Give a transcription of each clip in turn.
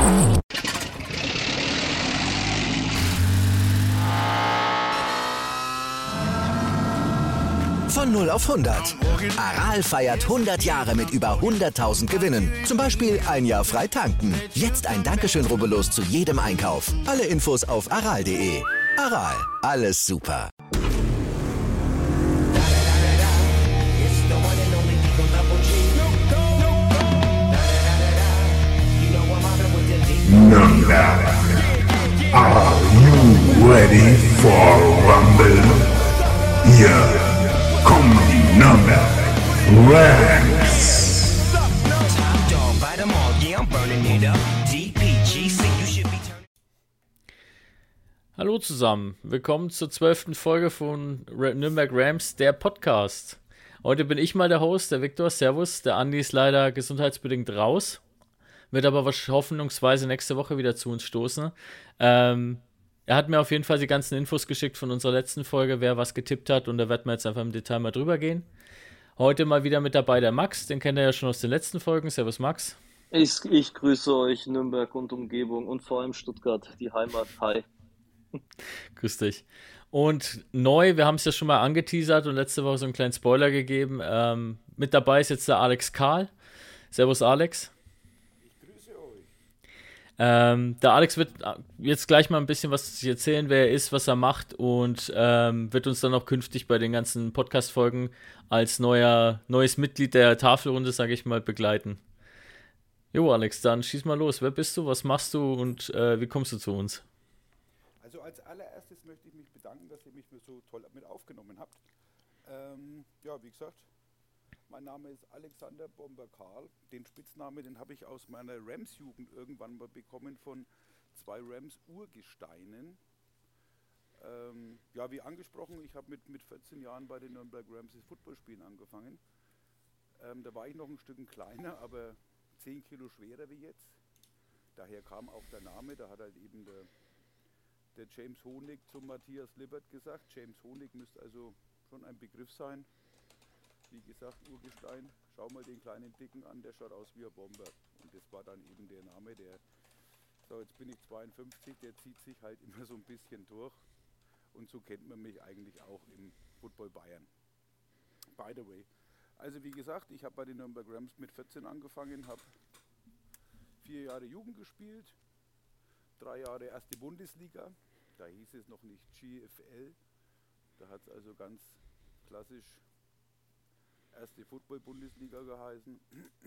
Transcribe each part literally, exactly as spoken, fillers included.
Von null auf hundert. Aral feiert hundert Jahre mit über hunderttausend Gewinnen. Zum Beispiel ein Jahr frei tanken. Jetzt ein Dankeschön, rubbellos zu jedem Einkauf. Alle Infos auf aral punkt de. Aral, alles super. Nürnberg, are you ready for Rumble? Hier kommen die Nürnberg Rams. Hallo zusammen, willkommen zur zwölften Folge von Nürnberg Rams, der Podcast. Heute bin ich mal der Host, der Viktor, servus. Der Andi ist leider gesundheitsbedingt raus, wird aber hoffnungsweise nächste Woche wieder zu uns stoßen. Ähm, er hat mir auf jeden Fall die ganzen Infos geschickt von unserer letzten Folge, wer was getippt hat, und da werden wir jetzt einfach im Detail mal drüber gehen. Heute mal wieder mit dabei der Max, den kennt ihr ja schon aus den letzten Folgen. Servus Max. Ich, ich grüße euch, Nürnberg und Umgebung und vor allem Stuttgart, die Heimat. Hi. Grüß dich. Und neu, wir haben es ja schon mal angeteasert und letzte Woche so einen kleinen Spoiler gegeben. Ähm, mit dabei ist jetzt der Alex Karl. Servus Alex. Ähm, der Alex wird jetzt gleich mal ein bisschen was zu sich erzählen, wer er ist, was er macht, und ähm, wird uns dann auch künftig bei den ganzen Podcast-Folgen als neuer, neues Mitglied der Tafelrunde, sage ich mal, begleiten. Jo Alex, dann schieß mal los. Wer bist du, was machst du und äh, wie kommst du zu uns? Also als allererstes möchte ich mich bedanken, dass ihr mich so toll mit aufgenommen habt. Ähm, ja, wie gesagt, mein Name ist Alexander Bomber Karl. Den Spitznamen, den habe ich aus meiner Rams-Jugend irgendwann mal bekommen von zwei Rams-Urgesteinen. Ähm, ja, wie angesprochen, ich habe mit, mit vierzehn Jahren bei den Nürnberg Rams das Footballspielen angefangen. Ähm, da war ich noch ein Stück kleiner, aber zehn Kilo schwerer wie jetzt. Daher kam auch der Name, da hat halt eben der, der James Honig zum Matthias Lippert gesagt. James Honig müsste also schon ein Begriff sein. Wie gesagt, Urgestein, schau mal den kleinen Dicken an, der schaut aus wie ein Bomber. Und das war dann eben der Name, der, so jetzt bin ich zweiundfünfzig, der zieht sich halt immer so ein bisschen durch. Und so kennt man mich eigentlich auch im Football Bayern. By the way, also wie gesagt, ich habe bei den Nürnberg Rams mit vierzehn angefangen, habe vier Jahre Jugend gespielt, drei Jahre erste Bundesliga, da hieß es noch nicht G F L, da hat es also ganz klassisch erste Football-Bundesliga geheißen.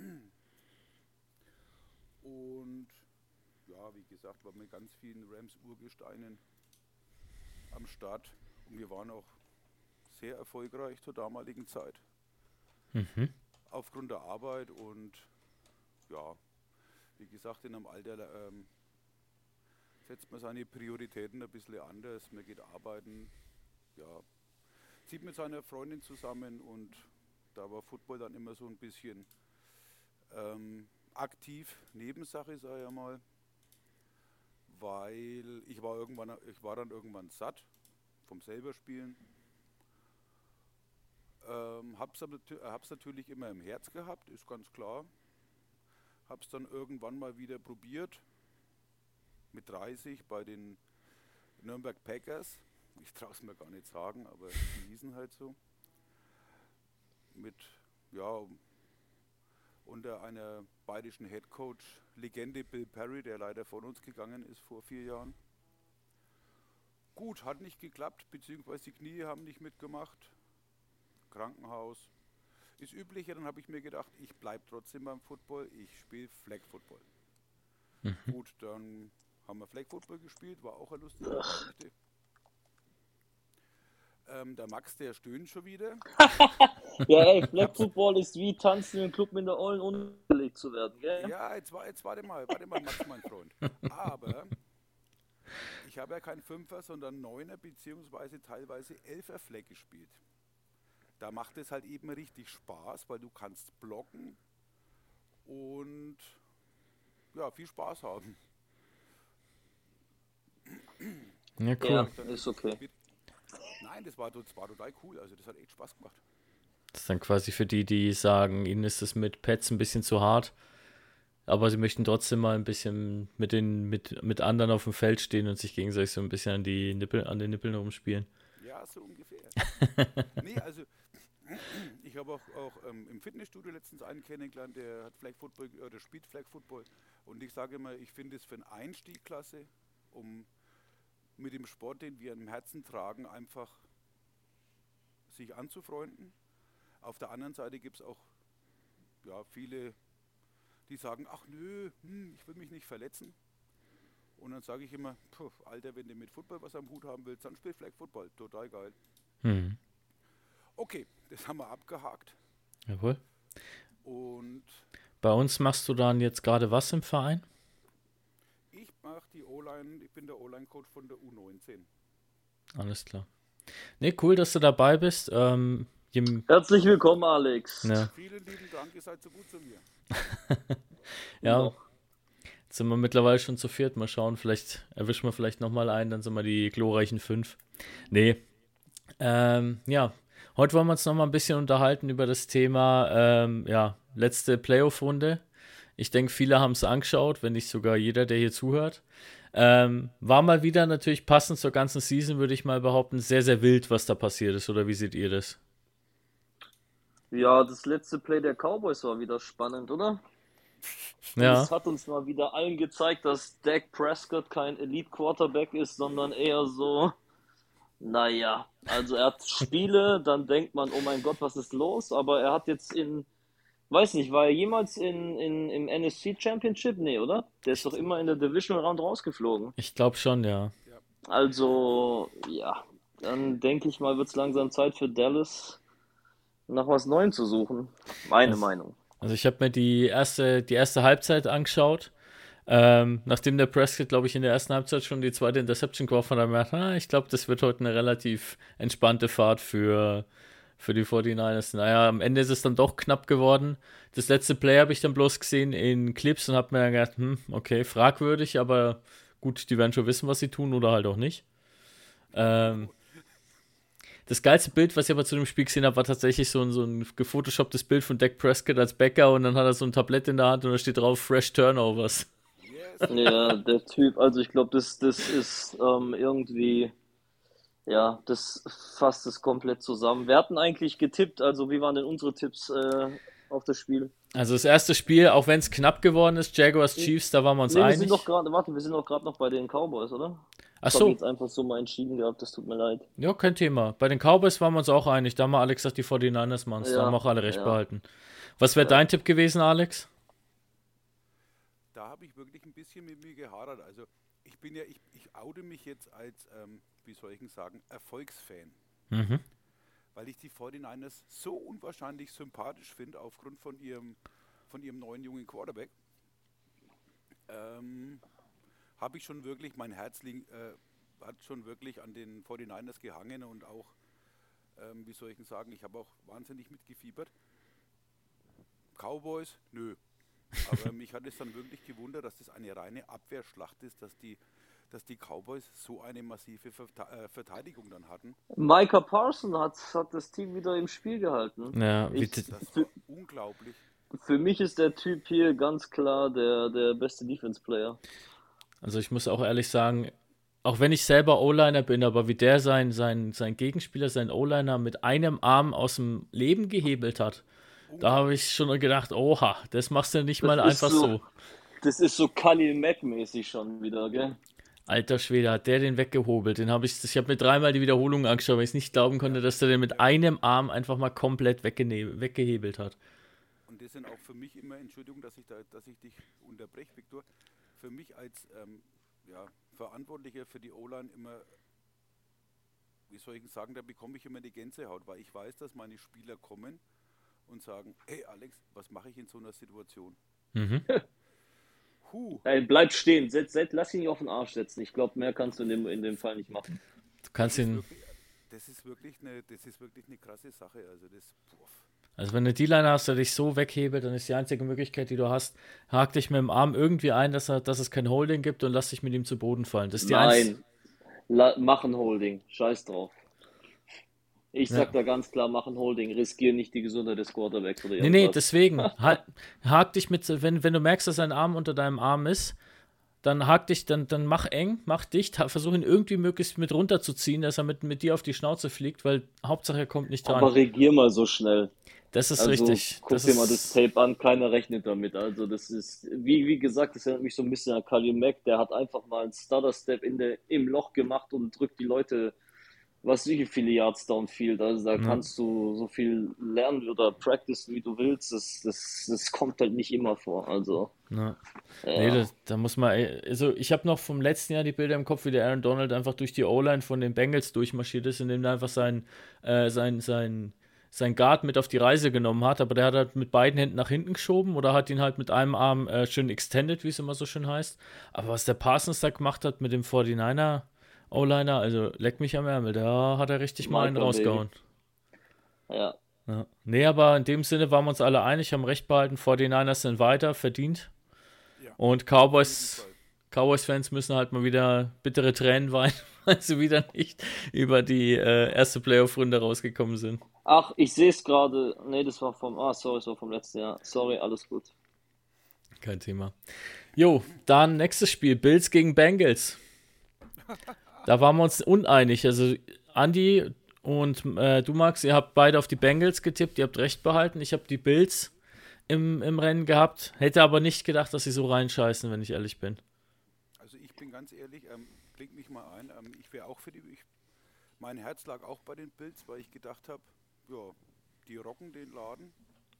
Und ja, wie gesagt, war mit ganz vielen Rams-Urgesteinen am Start. Und wir waren auch sehr erfolgreich zur damaligen Zeit. Mhm. Aufgrund der Arbeit und ja, wie gesagt, in einem Alter ähm, setzt man seine Prioritäten ein bisschen anders. Man geht arbeiten, ja, zieht mit seiner Freundin zusammen, und da war Football dann immer so ein bisschen ähm, aktiv, Nebensache, sage ich mal, weil ich war irgendwann, ich war dann irgendwann satt vom selber Spielen. Ähm, hab's, aber, hab's natürlich immer im Herz gehabt, ist ganz klar. Hab's dann irgendwann mal wieder probiert, mit dreißig bei den Nürnberg Packers. Ich traue es mir gar nicht sagen, aber die hießen halt so. Mit, ja, unter einer bayerischen Headcoach, Legende Bill Perry, der leider von uns gegangen ist vor vier Jahren. Gut, hat nicht geklappt, beziehungsweise die Knie haben nicht mitgemacht. Krankenhaus. Ist üblicher, dann habe ich mir gedacht, ich bleibe trotzdem beim Football, ich spiele Flag Football. Mhm. Gut, dann haben wir Flag Football gespielt, war auch eine lustige Geschichte. Ähm, der Max, der stöhnt schon wieder. Ja, ey, Flag Football ist wie tanzen im Club mit der Ollen, ungelegt zu werden, gell? Ja, jetzt, jetzt warte mal, warte mal, Max, mein Freund. Aber ich habe ja kein Fünfer, sondern Neuner beziehungsweise teilweise Elfer Flag gespielt. Da macht es halt eben richtig Spaß, weil du kannst blocken und ja, viel Spaß haben. Ja, cool. Ja, ist okay. Nein, das war, das war total cool, also das hat echt Spaß gemacht. Das ist dann quasi für die, die sagen, ihnen ist es mit Pets ein bisschen zu hart. aber sie möchten trotzdem mal ein bisschen mit den mit, mit anderen auf dem Feld stehen und sich gegenseitig so ein bisschen an die Nippel, an den Nippeln rumspielen. Ja, so ungefähr. Nee, also ich habe auch, auch ähm, im Fitnessstudio letztens einen kennengelernt, der hat Flag Football oder spielt Flag Football und ich sage immer, ich finde es für einen Einstieg klasse, um mit dem Sport, den wir im Herzen tragen, einfach sich anzufreunden. Auf der anderen Seite gibt es auch ja, viele, die sagen, ach nö, hm, ich will mich nicht verletzen. Und dann sage ich immer, puh, Alter, wenn du mit Football was am Hut haben willst, dann spiel Flag Football, total geil. Mhm. Okay, das haben wir abgehakt. Jawohl. Und Bei uns machst du dann jetzt gerade was im Verein? ich mache die O-Line, ich bin der O-Line-Coach von der U neunzehn. Alles klar. Nee, cool, dass du dabei bist. Ähm, jem, Herzlich willkommen, Alex. ja, Vielen lieben Dank, ihr seid so gut zu mir. ja, Ja. jetzt sind wir mittlerweile schon zu viert. Mal schauen, vielleicht erwischen wir vielleicht nochmal einen, dann sind wir die glorreichen fünf. Nee, ähm, ja, heute wollen wir uns nochmal ein bisschen unterhalten über das Thema, ähm, ja, letzte Playoff-Runde. Ich denke, viele haben es angeschaut, wenn nicht sogar jeder, der hier zuhört. Ähm, war mal wieder natürlich passend zur ganzen Season, würde ich mal behaupten, sehr, sehr wild, was da passiert ist. Oder wie seht ihr das? Ja, das letzte Play der Cowboys war wieder spannend, oder? Und Ja, es hat uns mal wieder allen gezeigt, dass Dak Prescott kein Elite-Quarterback ist, sondern eher so, naja, also er hat Spiele, dann denkt man, oh mein Gott, was ist los? Aber er hat jetzt in, weiß nicht, war er jemals in, in, im N F C Championship? Nee, oder? Der ist doch immer in der Division Round rausgeflogen. ich glaube schon, ja. Also, ja, dann denke ich mal, wird es langsam Zeit für Dallas, nach was Neuem zu suchen. Meine Das- Meinung. Also ich habe mir die erste, die erste Halbzeit angeschaut. Ähm, nachdem der Prescott, glaube ich, in der ersten Halbzeit schon die zweite Interception geworfen hat, habe ich gedacht, ah, ich glaube, das wird heute eine relativ entspannte Fahrt für, für die forty-niners. Naja, am Ende ist es dann doch knapp geworden. Das letzte Play habe ich dann bloß gesehen in Clips und habe mir dann gedacht, hm, okay, fragwürdig, aber gut, die werden schon wissen, was sie tun oder halt auch nicht. Ähm, das geilste Bild, was ich aber zu dem Spiel gesehen habe, war tatsächlich so ein, so ein gefotoshopptes Bild von Dak Prescott als Bäcker und dann hat er so ein Tablett in der Hand und da steht drauf Fresh Turnovers. Yes. Ja, der Typ, also ich glaube, das, das ist ähm, irgendwie, ja, das fasst es komplett zusammen. Wir hatten eigentlich getippt, also wie waren denn unsere Tipps äh, auf das Spiel? Also das erste Spiel, auch wenn es knapp geworden ist, Jaguars Chiefs, da waren wir uns Nee, wir einig. sind doch gerade, warte, wir sind doch gerade noch bei den Cowboys, oder? Ach Das habe ich so, jetzt einfach so mal entschieden gehabt, das tut mir leid. ja, kein Thema. Bei den Cowboys waren wir uns auch einig. Da haben wir Alex gesagt, die forty-niners machen es. Da Ja, haben auch alle recht ja. behalten. Was wäre Ja. dein Tipp gewesen, Alex? Da habe ich wirklich ein bisschen mit mir gehadert. Also ich bin ja, ich, ich oute mich jetzt als, ähm, wie soll ich denn sagen, Erfolgsfan. Mhm. Weil ich die forty-niners so unwahrscheinlich sympathisch finde, aufgrund von ihrem, von ihrem neuen jungen Quarterback. Ähm, habe ich schon wirklich, mein Herz liegt, äh, hat schon wirklich an den forty-niners gehangen und auch, ähm, wie soll ich denn sagen, ich habe auch wahnsinnig mitgefiebert. Cowboys, nö. Aber mich hat es dann wirklich gewundert, dass das eine reine Abwehrschlacht ist, dass die, dass die Cowboys so eine massive Verte- äh, Verteidigung dann hatten. Micah Parsons hat, hat das Team wieder im Spiel gehalten. Ja, wie, Ich- t- Das war unglaublich. Für mich ist der Typ hier ganz klar der, der beste Defense-Player. also ich muss auch ehrlich sagen, auch wenn ich selber O-Liner bin, aber wie der sein, sein, sein Gegenspieler, sein O-Liner mit einem Arm aus dem Leben gehebelt hat, da habe ich schon gedacht, oha, das machst du nicht mal Das ist einfach so- so. Das ist so Khalil Mack-mäßig schon wieder, gell? Alter Schwede, hat der den weggehobelt. Den habe ich, ich habe mir dreimal die Wiederholung angeschaut, weil ich es nicht glauben konnte, dass der den mit einem Arm einfach mal komplett weggene- weggehebelt hat. Und das sind auch für mich immer, Entschuldigung, dass ich, da, dass ich dich unterbreche, Viktor, für mich als ähm, ja, Verantwortlicher für die O-Line immer, wie soll ich denn sagen, da bekomme ich immer die Gänsehaut, weil ich weiß, dass meine Spieler kommen und sagen, hey Alex, was mache ich in so einer Situation? Mhm. Huh, Ey, bleib stehen, setz, setz, lass ihn nicht auf den Arsch setzen. Ich glaube, mehr kannst du in dem, in dem Fall nicht machen. Du kannst das, ist ihn, wirklich, das, ist wirklich eine, das ist wirklich eine krasse Sache. Also das, puff. also wenn du D-Liner hast, der dich so weghebelt, dann ist die einzige Möglichkeit, die du hast, hak dich mit dem Arm irgendwie ein, dass, er, dass es kein Holding gibt und lass dich mit ihm zu Boden fallen. Das ist die einz- Nein, La machen Holding, scheiß drauf. Ich Ja. sag da ganz klar, mach ein Holding, riskier nicht die Gesundheit des Quarterbacks oder Nee, nee, irgendwas. deswegen. Ha hak dich mit, wenn, wenn du merkst, dass ein Arm unter deinem Arm ist, dann hak dich, dann, dann mach eng, mach dicht, ha- versuch ihn irgendwie möglichst mit runterzuziehen, dass er mit, mit dir auf die Schnauze fliegt, weil Hauptsache er kommt nicht dran. Aber regier mal so schnell. Das ist Also richtig. guck Das dir mal das ist, Tape an, keiner rechnet damit. Also das ist, wie, wie gesagt, das erinnert mich so ein bisschen an Khalil Mack, der hat einfach mal einen Stutter-Step in der, im Loch gemacht und drückt die Leute, was wie viele Yards downfield. Also da ja, kannst du so viel lernen oder practice, wie du willst. Das, das, das kommt halt nicht immer vor. Also, ja. Nee, ja. da, da muss man, also ich habe noch vom letzten Jahr die Bilder im Kopf, wie der Aaron Donald einfach durch die O-Line von den Bengals durchmarschiert ist, indem er einfach sein, äh, sein, sein, sein Guard mit auf die Reise genommen hat, aber der hat halt mit beiden Händen nach hinten geschoben oder hat ihn halt mit einem Arm äh, schön extended, wie es immer so schön heißt. Aber was der Parsons da gemacht hat mit dem forty-niner O-Liner, also leck mich am Ärmel, da hat er richtig mal einen Micah, Baby. rausgehauen. Ja. Ja. Nee, aber in dem Sinne waren wir uns alle einig, haben recht behalten, forty-niners sind weiter, verdient. Ja. Und Cowboys, Cowboys-Fans müssen halt mal wieder bittere Tränen weinen, weil sie wieder nicht über die äh, erste Playoff-Runde rausgekommen sind. Ach, ich sehe es gerade. Nee, das war vom, ah, sorry, das war vom letzten Jahr. Sorry, alles gut. Kein Thema. Jo, dann nächstes Spiel, Bills gegen Bengals. Da waren wir uns uneinig. Also Andi und äh, du, Max, ihr habt beide auf die Bengals getippt, ihr habt recht behalten. Ich habe die Bills im, im Rennen gehabt, hätte aber nicht gedacht, dass sie so reinscheißen, wenn ich ehrlich bin. Also ich bin ganz ehrlich, ähm, klingt mich mal ein, ähm, ich wäre auch für die, ich, mein Herz lag auch bei den Bills, weil ich gedacht habe, ja, die rocken den Laden,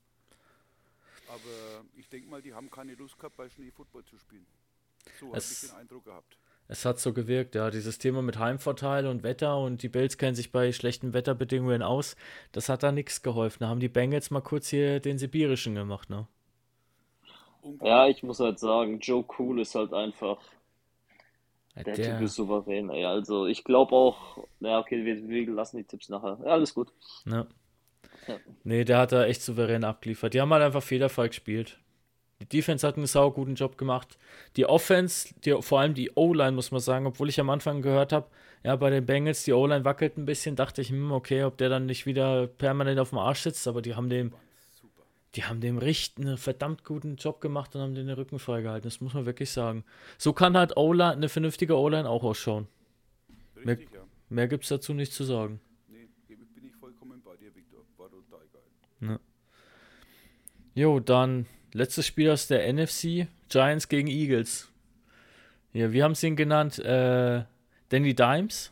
aber ich denke mal, die haben keine Lust gehabt, bei Schnee Football zu spielen. So habe ich Es- den Eindruck gehabt. Es hat so gewirkt, ja, dieses Thema mit Heimvorteil und Wetter und die Bills kennen sich bei schlechten Wetterbedingungen aus, das hat da nichts geholfen. Da haben die Bengals mal kurz hier den sibirischen gemacht, ne? Unglaublich. Ja, ich muss halt sagen, Joe Cool ist halt einfach, Ja, der Typ Der, ist souverän. Ey. Also ich glaube auch, ja, okay, wir, wir lassen die Tipps nachher. Ja, alles gut. ne? Ja. Nee, der hat da echt souverän abgeliefert. Die haben halt einfach fehlerfrei gespielt. Die Defense hat einen sau guten Job gemacht. Die Offense, die, vor allem die O-Line, muss man sagen, obwohl ich am Anfang gehört habe, ja, bei den Bengals, die O-Line wackelt ein bisschen, dachte ich, hm, okay, ob der dann nicht wieder permanent auf dem Arsch sitzt, aber die haben dem, Super. die haben dem richtig einen verdammt guten Job gemacht und haben den Rücken freigehalten. Das muss man wirklich sagen. So kann halt O-Line, eine vernünftige O-Line auch ausschauen. Richtig, ja. Mehr gibt's dazu nicht zu sagen. Nee, bin ich vollkommen bei dir, Victor. War total geil. Jo, dann letztes Spiel aus der N F C, Giants gegen Eagles. Ja, wie haben sie ihn genannt? Äh, Danny Dimes?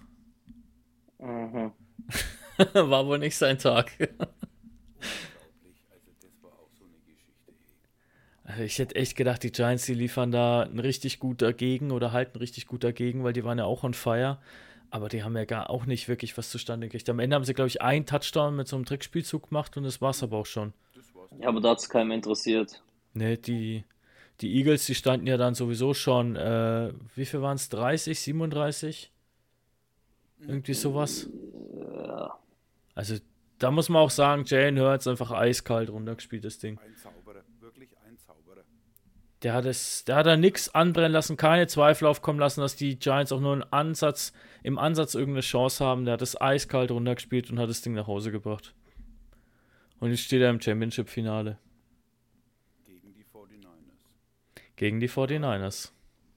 Mhm. War wohl nicht sein Tag. Unglaublich. Also das war auch so eine Geschichte. Hey. Also ich hätte echt gedacht, die Giants, die liefern da ein richtig gut dagegen oder halten richtig gut dagegen, weil die waren ja auch on fire. Aber die haben ja gar auch nicht wirklich was zustande gekriegt. Am Ende haben sie, glaube ich, einen Touchdown mit so einem Trickspielzug gemacht und das war's aber auch schon. Das war's. Ja, aber da hat es keinem interessiert. Ne, die, die Eagles, die standen ja dann sowieso schon, äh, wie viel waren es? dreißig, siebenunddreißig? Irgendwie sowas. Ja. Also, da muss man auch sagen, Jalen Hurts einfach eiskalt runtergespielt, das Ding. Ein Zauberer. Wirklich ein Zauberer. Der hat es, der hat da nichts anbrennen lassen, keine Zweifel aufkommen lassen, dass die Giants auch nur einen Ansatz, im Ansatz irgendeine Chance haben. Der hat es eiskalt runtergespielt und hat das Ding nach Hause gebracht. Und jetzt steht er im Championship-Finale Gegen die forty-niners. gegen die forty-niners.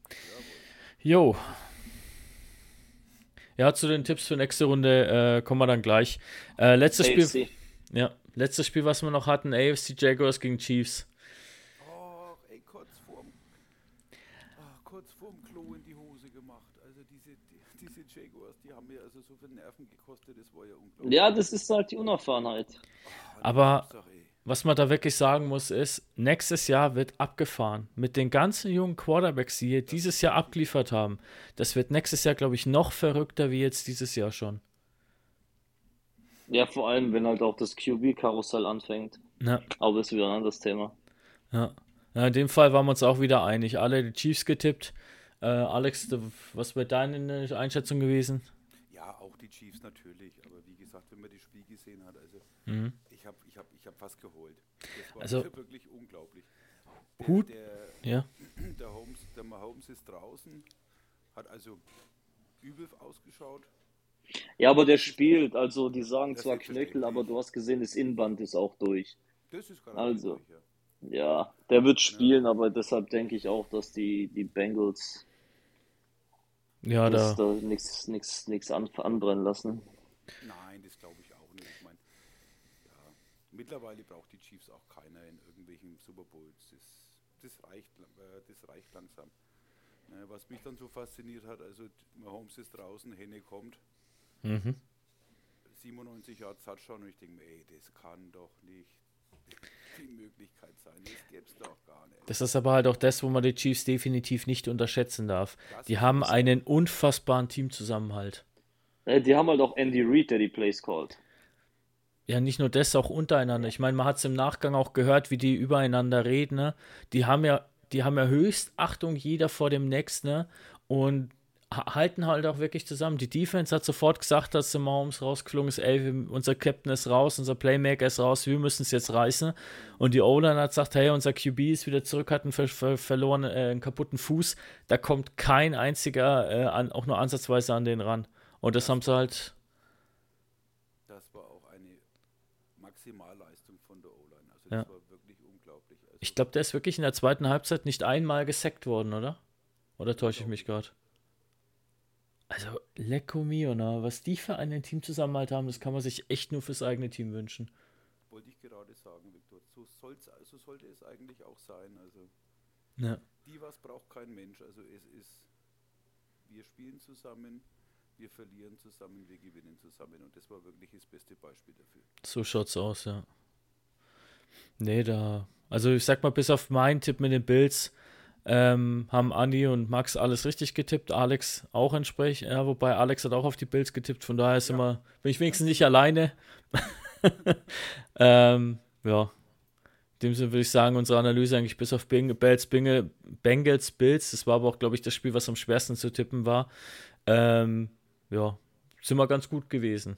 Jo. Ja, zu den Tipps für nächste Runde äh, kommen wir dann gleich. Äh, letztes Spiel, A F C. ja, letztes Spiel, was wir noch hatten, A F C Jaguars gegen Chiefs. Oh, ey, kurz vorm, ah, kurz vorm Klo in die Hose gemacht. Also diese, die, diese Jaguars, die haben mir also so viel Nerven gekostet, das war ja unglaublich. Ja, das ist halt die Unerfahrenheit. Aber Hauptsache, ey. was man da wirklich sagen muss, ist, nächstes Jahr wird abgefahren. Mit den ganzen jungen Quarterbacks, die hier dieses Jahr abgeliefert haben. Das wird nächstes Jahr, glaube ich, noch verrückter wie jetzt dieses Jahr schon. Ja, vor allem, wenn halt auch das Q B-Karussell anfängt. Ja, Aber das ist wieder ein anderes Thema. ja. Ja, in dem Fall waren wir uns auch wieder einig. Alle die Chiefs getippt. Äh, Alex, du- was wäre deine Einschätzung gewesen? Ja, auch die Chiefs natürlich, aber wie gesagt, wenn man das Spiel gesehen hat, also Mhm. ich habe ich hab, ich hab fast geheult. Das war Also- wirklich unglaublich. Der, Hut- Der, Ja. der, Holmes, der Mahomes ist draußen, hat also übel ausgeschaut. Ja, aber der spielt, also die sagen Das zwar ist Knöchel, aber verständlich. du hast gesehen, das Innenband ist auch durch. Das ist garantiert Also, durch, ja. ja, der wird Ja. spielen, aber deshalb denke ich auch, dass die, die Bengals Ja, das da. da nichts nichts nichts an, anbrennen lassen. Nein, das glaube ich auch nicht. Ich meine, ja, mittlerweile braucht die Chiefs auch keiner in irgendwelchen Super Bowls. Das, das, reicht, äh, das reicht langsam. Ne, was mich dann so fasziniert hat, also Mahomes ist draußen, Henne kommt, Mhm. siebenundneunzig Yards Touchdown und ich denke mir, ey, das kann doch nicht die Möglichkeit sein. Das gäbe es doch gar nicht. Das ist aber halt auch das, wo man die Chiefs definitiv nicht unterschätzen darf. Das Die ist haben es. einen unfassbaren Teamzusammenhalt. Äh, Die haben halt auch Andy Reid, der die Plays callt. Ja, nicht nur das, auch untereinander. Ich meine, man hat es im Nachgang auch gehört, wie die übereinander reden. Ne? Die haben ja, die haben ja Höchstachtung jeder vor dem Nächsten, ne? Und ha- halten halt auch wirklich zusammen. Die Defense hat sofort gesagt, dass der Mahomes rausgeflogen ist, ey, wir, unser Captain ist raus, unser Playmaker ist raus, wir müssen es jetzt reißen. Und die O-Line hat gesagt, hey, unser Q B ist wieder zurück, hat einen ver ver verloren, äh, einen kaputten Fuß. Da kommt kein einziger äh, an, auch nur ansatzweise an den ran. Und das, Das haben sie war- halt. Das war auch eine Maximalleistung von der O-Line. Also Ja. das war wirklich unglaublich. Also Ich glaube, der ist wirklich in der zweiten Halbzeit nicht einmal gesackt worden, oder? Oder täusche ich mich gerade? Also, Lecco mio, na, was die für einen Teamzusammenhalt haben, das kann man sich echt nur fürs eigene Team wünschen. wollte ich gerade sagen, Viktor. So, soll's, so sollte es eigentlich auch sein. Also Ja, die was braucht kein Mensch. Also es ist, wir spielen zusammen, wir verlieren zusammen, wir gewinnen zusammen. Und das war wirklich das beste Beispiel dafür. so schaut's aus, ja. Nee, da. Also, ich sag mal, bis auf meinen Tipp mit den Bills ähm, haben Andi und Max alles richtig getippt. Alex auch entsprechend. Ja, wobei Alex hat auch auf die Bills getippt. Von daher ist Ja. immer, bin ich wenigstens nicht alleine. ähm, ja. In dem Sinne würde ich sagen, unsere Analyse eigentlich bis auf Bing, Bells, Binge, Bengals, Bills, das war aber auch, glaube ich, das Spiel, was am schwersten zu tippen war. Ähm, ja, sind wir ganz gut gewesen.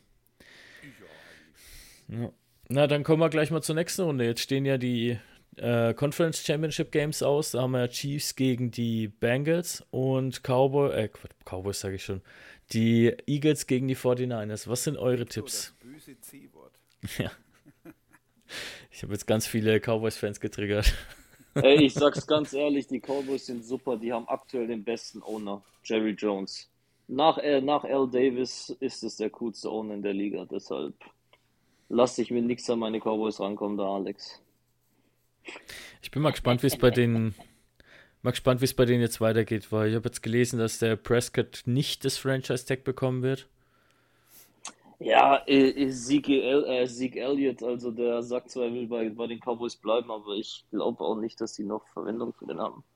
Ja, eigentlich. Ja. Na, dann kommen wir gleich mal zur nächsten Runde. Jetzt stehen ja die äh, Conference Championship Games aus. Da haben wir ja Chiefs gegen die Bengals und Cowboy, äh, Quatsch, Cowboys sage ich schon, die Eagles gegen die forty-niners. Was sind eure Viktor, Tipps? das böse C-Wort. Ja. Ich habe jetzt ganz viele Cowboys-Fans getriggert. Ey, ich sag's ganz ehrlich, die Cowboys sind super, die haben aktuell den besten Owner, Jerry Jones. Nach, äh, nach Al Davis ist es der coolste Owner in der Liga, deshalb lasse ich mir nichts an meine Cowboys rankommen, da Alex. Ich bin mal gespannt, wie es bei den mal gespannt, wie es bei denen jetzt weitergeht, weil ich habe jetzt gelesen, dass der Prescott nicht das Franchise-Tag bekommen wird. Ja, äh, Zeke, El äh, Zeke Elliott, also der sagt zwar, er will bei, bei den Cowboys bleiben, aber ich glaube auch nicht, dass die noch Verwendung für den haben.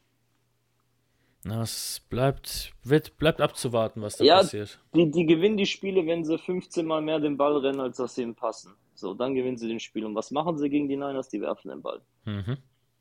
Na, es bleibt, wird, bleibt abzuwarten, was da Ja, passiert. die, die gewinnen die Spiele, wenn sie fünfzehn Mal mehr den Ball rennen, als dass sie ihm passen. So, dann gewinnen sie den Spiel. Und was machen sie gegen die Niners? Die werfen den Ball. Mhm.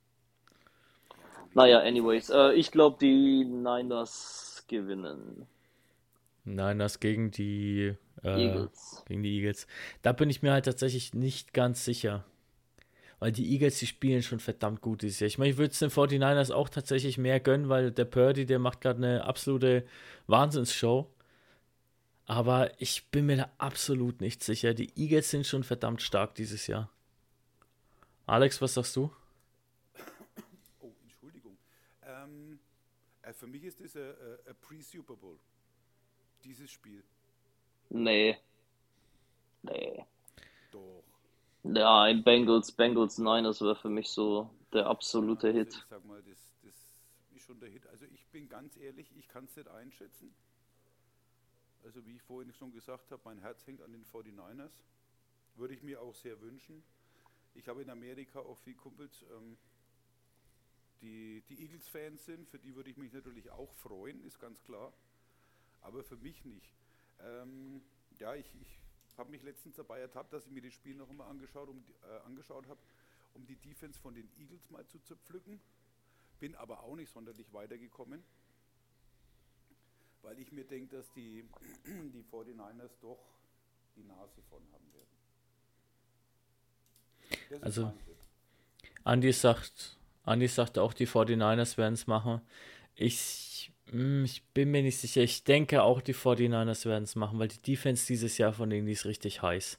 Naja, anyways, äh, ich glaube, die Niners gewinnen. Niners gegen die äh, Eagles. gegen die Eagles. Da bin ich mir halt tatsächlich nicht ganz sicher. Weil die Eagles, die spielen schon verdammt gut dieses Jahr. Ich meine, ich würde es den forty-niners auch tatsächlich mehr gönnen, weil der Purdy, der macht gerade eine absolute Wahnsinnsshow. Aber ich bin mir da absolut nicht sicher. Die Eagles sind schon verdammt stark dieses Jahr. Alex, was sagst du? Oh, Entschuldigung. Ähm, äh, für mich ist das ein ein Pre-Super Bowl. Dieses Spiel. Nee. Nee. Doch. Ja, ein Bengals, Bengals Niners wäre für mich so der absolute Also Hit. ich sag mal, das, das ist schon der Hit. Also ich bin ganz ehrlich, ich kann es nicht einschätzen. Also wie ich vorhin schon gesagt habe, mein Herz hängt an den forty-niners. Würde ich mir auch sehr wünschen. Ich habe in Amerika auch viele Kumpels, ähm, die, die Eagles-Fans sind. Für die würde ich mich natürlich auch freuen, ist ganz klar. Aber für mich nicht. Ähm, ja, ich, ich habe mich letztens dabei ertappt, dass ich mir das Spiel noch einmal angeschaut, um, die- äh, angeschaut habe, um die Defense von den Eagles mal zu zerpflücken. Bin aber auch nicht sonderlich weitergekommen, weil ich mir denke, dass die, die forty-niners doch die Nase von haben werden. Das ist Also- mein Tipp. Andi sagt, Andi sagt auch, die forty-niners werden es machen. Ich Hm, Ich bin mir nicht sicher. Ich denke auch, die forty-niners werden es machen, weil die Defense dieses Jahr von denen, die ist richtig heiß.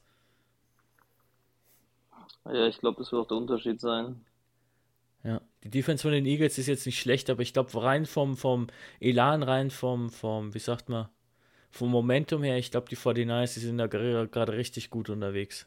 Ja, ich glaube, das wird auch der Unterschied sein. Ja. Die Defense von den Eagles ist jetzt nicht schlecht, aber ich glaube, rein vom, vom Elan, rein vom, vom, wie sagt man, vom Momentum her, ich glaube, die forty-niners, die sind da ger- gerade richtig gut unterwegs.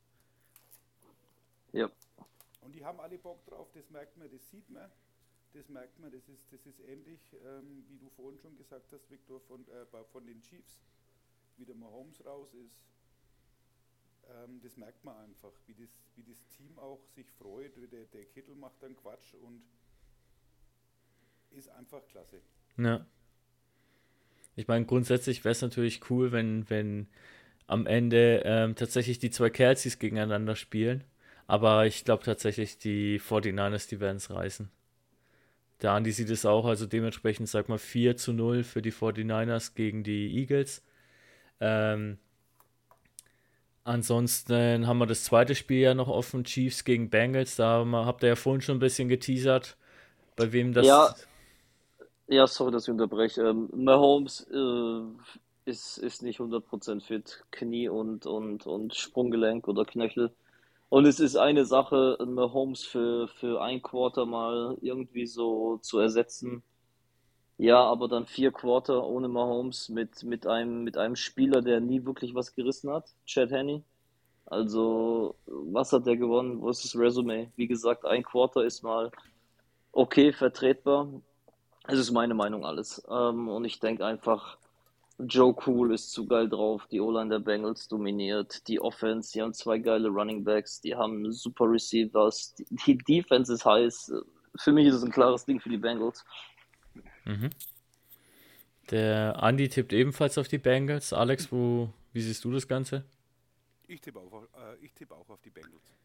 Ja, Und die haben alle Bock drauf, das merkt man, das sieht man. Das merkt man, das ist, das ist ähnlich, ähm, wie du vorhin schon gesagt hast, Victor, von, äh, bei- von den Chiefs, wie der Mahomes raus ist. Ähm, das merkt man einfach, wie das, wie das Team auch sich freut. Der, der Kittel macht dann Quatsch und ist einfach klasse. Ja. Ich meine, grundsätzlich wäre es natürlich cool, wenn, wenn am Ende ähm, tatsächlich die zwei Kelce's gegeneinander spielen. Aber ich glaube tatsächlich, die forty-niners, die werden es reißen. Der Andi sieht es auch, also dementsprechend sag mal vier zu null für die forty-niners gegen die Eagles. Ähm, ansonsten haben wir das zweite Spiel ja noch offen, Chiefs gegen Bengals. Da haben wir- habt ihr ja vorhin schon ein bisschen geteasert, bei wem ja, das. ja, sorry, dass ich unterbreche. Ähm, Mahomes äh, ist, ist nicht hundert Prozent fit. Knie und, und, und Sprunggelenk oder Knöchel. Und es ist eine Sache, Mahomes für, für ein Quarter mal irgendwie so zu ersetzen. Ja, aber dann vier Quarter ohne Mahomes mit, mit einem, mit einem Spieler, der nie wirklich was gerissen hat, Chad Henne. Also, was hat der gewonnen? Wo ist das Resümee? Wie gesagt, ein Quarter ist mal okay, vertretbar. Es ist meine Meinung alles. Ähm, und ich denke einfach, Joe Cool ist zu geil drauf. Die O-Line der Bengals dominiert. Die Offense, die haben zwei geile Running Backs. Die haben super Receivers. Die, die Defense ist heiß. Für mich ist es ein klares Ding für die Bengals. Mhm. Der Andi tippt ebenfalls auf die Bengals. Alex, wo, wie siehst du das Ganze? Ich tippe auch, auf- äh, ich tippe auch auf die Bengals.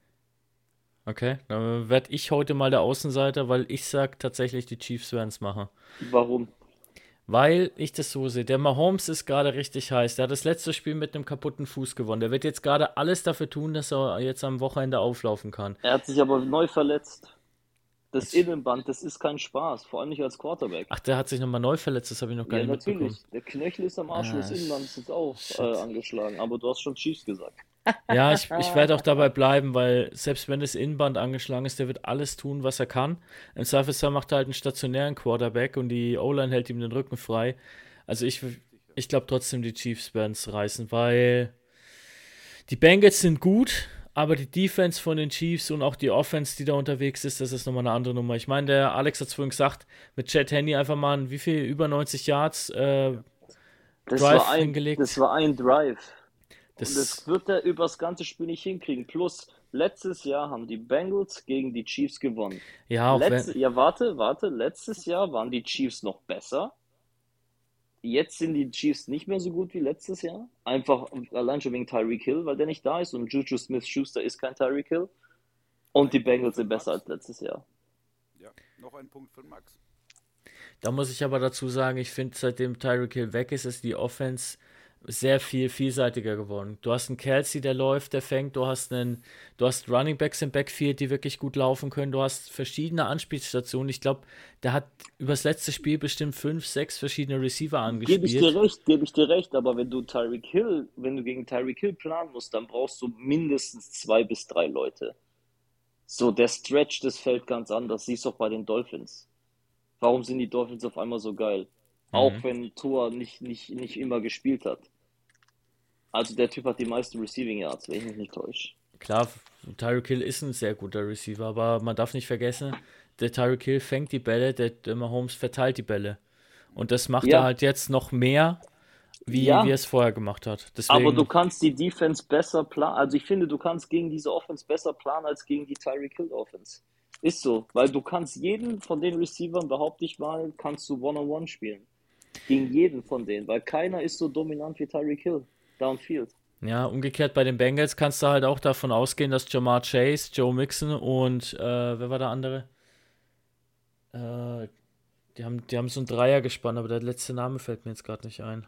Okay, dann werde ich heute mal der Außenseiter, weil ich sag tatsächlich, die Chiefs werden es machen. Warum? Weil ich das so sehe. Der Mahomes ist gerade richtig heiß. Der hat das letzte Spiel mit einem kaputten Fuß gewonnen. Der wird jetzt gerade alles dafür tun, dass er jetzt am Wochenende auflaufen kann. Er hat sich aber neu verletzt. Das Jetzt, Innenband, das ist kein Spaß, vor allem nicht als Quarterback. ach, der hat sich nochmal neu verletzt, das habe ich noch gar Ja, nicht mitbekommen. natürlich. Der Knöchel ist am Arsch und das Ah, Innenband ist jetzt auch shit. äh, angeschlagen. Aber du hast schon Chiefs gesagt. Ja, ich, ich werde auch dabei bleiben, weil selbst wenn das Innenband angeschlagen ist, der wird alles tun, was er kann. Im Zweifelsfall macht er halt einen stationären Quarterback und die O-Line hält ihm den Rücken frei. Also ich, ich glaube trotzdem, die Chiefs werden es reißen, weil die Bengals sind gut, aber die Defense von den Chiefs und auch die Offense, die da unterwegs ist, das ist nochmal eine andere Nummer. Ich meine, der Alex hat es vorhin gesagt, mit Chad Henne einfach mal ein, wie viel, über neunzig Yards äh, Das Drive war ein, hingelegt. das war ein Drive. Und Das, das wird er übers ganze Spiel nicht hinkriegen. Plus, letztes Jahr haben die Bengals gegen die Chiefs gewonnen. ja, auch Letzte, wenn, ja, warte, warte. Letztes Jahr waren die Chiefs noch besser. Jetzt sind die Chiefs nicht mehr so gut wie letztes Jahr. Einfach allein schon wegen Tyreek Hill, weil der nicht da ist. Und Juju Smith-Schuster ist kein Tyreek Hill. Und die Ein Punkt Bengals für sind besser Max. als letztes Jahr. Ja, noch ein Punkt für Max. Da muss ich aber dazu sagen, ich finde, seitdem Tyreek Hill weg ist, ist die Offense sehr viel vielseitiger geworden. Du hast einen Kelsey, der läuft, der fängt, du hast einen, du hast Running Backs im Backfield, die wirklich gut laufen können, du hast verschiedene Anspielstationen. Ich glaube, der hat übers letzte Spiel bestimmt fünf, sechs verschiedene Receiver Gebe ich dir angespielt. recht, gebe ich dir recht, aber wenn du Tyreek Hill, wenn du gegen Tyreek Hill planen musst, dann brauchst du mindestens zwei bis drei Leute. So, der Stretch, das fällt ganz anders. Siehst du auch bei den Dolphins. Warum sind die Dolphins auf einmal so geil? Auch Mhm. wenn Tua nicht, nicht, nicht immer gespielt hat. Also der Typ hat die meisten Receiving Yards, wenn ich mich nicht täusche. Klar, Tyreek Hill ist ein sehr guter Receiver, aber man darf nicht vergessen, der Tyreek Hill fängt die Bälle, der, der Mahomes verteilt die Bälle. Und das macht er Ja, halt jetzt noch mehr, wie, wie er ja, es vorher gemacht hat. aber du Deswegen, kannst die Defense besser planen. Also ich finde, du kannst gegen diese Offense besser planen als gegen die Tyreek Hill Offense. Ist so, weil du kannst jeden von den Receivern, behaupte ich mal, kannst du One-on-One spielen. Gegen jeden von denen, weil keiner ist so dominant wie Tyreek Hill. Downfield. ja, umgekehrt bei den Bengals kannst du halt auch davon ausgehen, dass Jamar Chase, Joe Mixon und, äh, wer war der andere? Äh, die haben, die haben so ein Dreier gespannt, aber der letzte Name fällt mir jetzt gerade nicht ein.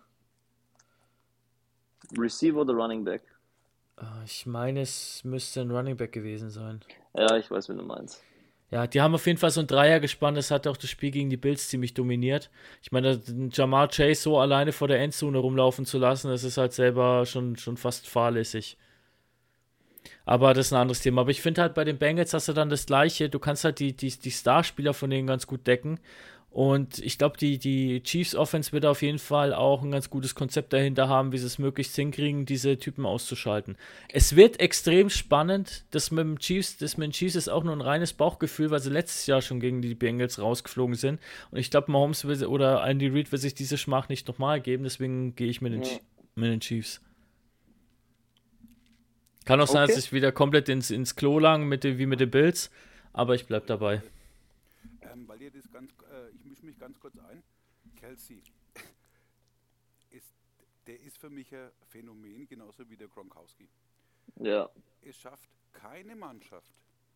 Receiver oder Running Back? Äh, ich meine, es müsste ein Running Back gewesen sein. Ja, ich weiß, wen du meinst. Ja, die haben auf jeden Fall so ein Dreier gespannt. Das hat auch das Spiel gegen die Bills ziemlich dominiert. Ich meine, Jamar Chase so alleine vor der Endzone rumlaufen zu lassen, das ist halt selber schon, schon fast fahrlässig. Aber das ist ein anderes Thema. Aber ich finde halt, bei den Bengals hast du dann das Gleiche. Du kannst halt die, die, die Starspieler von denen ganz gut decken. Und ich glaube, die, die Chiefs Offense wird auf jeden Fall auch ein ganz gutes Konzept dahinter haben, wie sie es möglichst hinkriegen, diese Typen auszuschalten. Es wird extrem spannend. Das mit dem Chiefs, das mit den Chiefs ist auch nur ein reines Bauchgefühl, weil sie letztes Jahr schon gegen die Bengals rausgeflogen sind. Und ich glaube, Mahomes will, oder Andy Reid will sich diese Schmach nicht nochmal geben. Deswegen gehe ich mit den, Ja. Chi- mit den Chiefs. Kann auch sein, Okay. dass ich wieder komplett ins, ins Klo lang, mit den, wie mit den Bills. Aber ich bleib dabei. Ähm, weil ihr das ganz, äh, ich mische mich ganz kurz ein. Kelsey, ist, der ist für mich ein Phänomen, genauso wie der Gronkowski. Ja. Es schafft keine Mannschaft,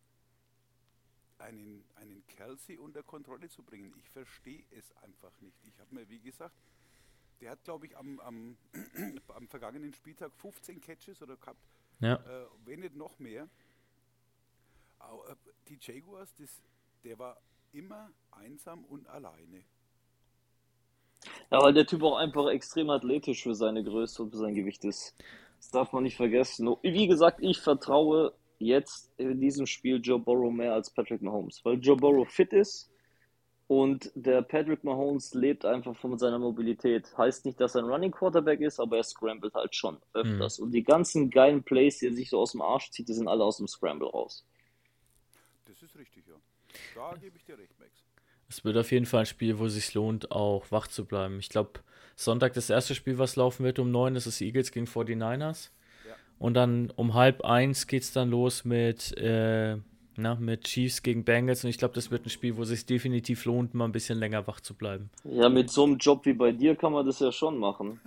einen, einen Kelsey unter Kontrolle zu bringen. Ich verstehe es einfach nicht. Ich habe mir, wie gesagt, der hat, glaube ich, am, am, am vergangenen Spieltag fünfzehn Catches oder gehabt, Ja. äh, wenn nicht noch mehr. Au- äh, Die Jaguars, das, der war immer einsam und alleine. Ja, weil der Typ auch einfach extrem athletisch für seine Größe und für sein Gewicht ist. Das darf man nicht vergessen. Nur, wie gesagt, ich vertraue jetzt in diesem Spiel Joe Burrow mehr als Patrick Mahomes, weil Joe Burrow fit ist und der Patrick Mahomes lebt einfach von seiner Mobilität. Heißt nicht, dass er ein Running Quarterback ist, aber er scrambled halt schon öfters. Und die ganzen geilen Plays, die er sich so aus dem Arsch zieht, die sind alle aus dem Scramble raus. Das ist richtig, ja. Da gebe ich dir recht, Max. Es wird auf jeden Fall ein Spiel, wo es sich lohnt, auch wach zu bleiben. Ich glaube, Sonntag das erste Spiel, was laufen wird um neun, das ist Eagles gegen forty-niners. Ja. Und dann um halb eins geht es dann los mit, äh, na, mit Chiefs gegen Bengals. Und ich glaube, das wird ein Spiel, wo es sich definitiv lohnt, mal ein bisschen länger wach zu bleiben. Ja, mit so einem Job wie bei dir kann man das ja schon machen.